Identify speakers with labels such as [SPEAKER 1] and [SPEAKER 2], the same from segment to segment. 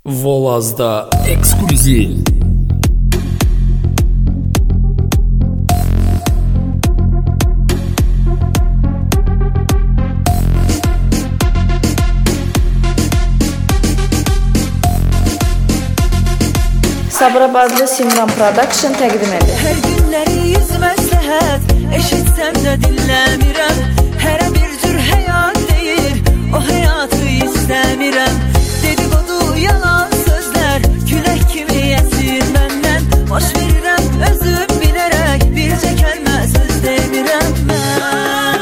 [SPEAKER 1] Volazda ekskluziv.
[SPEAKER 2] Sabirabadlı Simran Production təqdim edir.
[SPEAKER 3] Hər günləri yüz məsləhət eşitsəm də dinləmirəm. Hərə bir cür həyat deyir, o həyatı istəmirəm. Dedikodu, yalan sözlər külək kimi əsir məndən. Baş verirəm özüm bilərək, bircə kəlmə söz demirəm mən.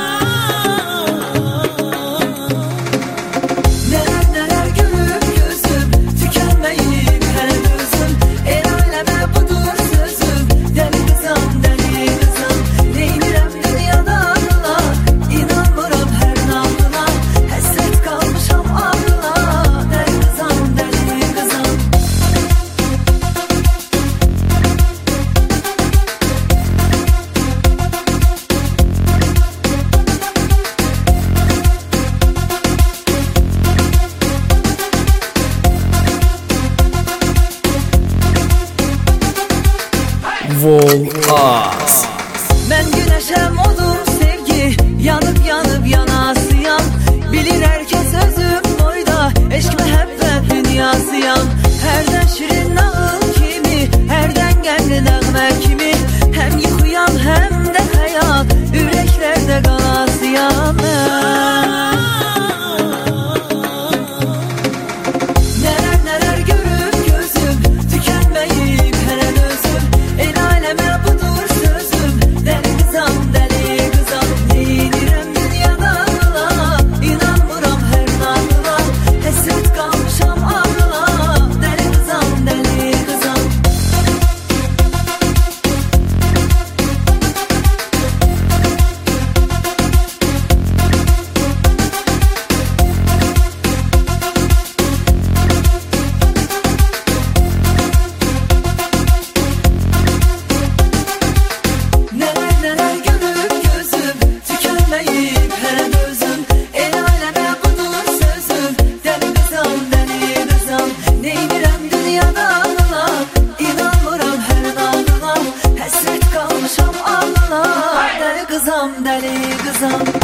[SPEAKER 3] Nələr görüb gözüm, tükənməyib hələ gözüm. El aləmə budur sözüm, dəli qızam, dəli qızam. Neynirəm dünyada ağrına, inanmıram hər nağdına. Həsrət qalmışam ağrına, dəli qızam, dəli qızam.
[SPEAKER 1] Volaz.
[SPEAKER 3] Mən günəşəm, odum sevgi, yanıb yanıb yanasıyam. Bilir herkes özüm boyda, eşq məhəbbət dünyasıyam. Hərdən şirin nağıl kimi, hərdən qəmli nəğmə kimi. Həm yuxuyam, həm də həyat, ürəklərdə qalasıyam mən. Nələr görüb gözüm, tükənməyib hələ özüm. El aləmə budur sözüm, dəli qızam, dəli qızam. Neynirəm dünyada ağrına, inanmıram hər nağıla. Həsrət qalmışam ağrına, dəli qızam, dəli qızam. Nələr görüb gözüm, tükənməyib hələ gözüm. El aləmə budur sözüm, dəli qızam, dəli qızam. Neynirəm dünyada ağrına, inanmıram hər nağdına. Həsrət qalmışam ağrına, dəli qızam, dəli qızam.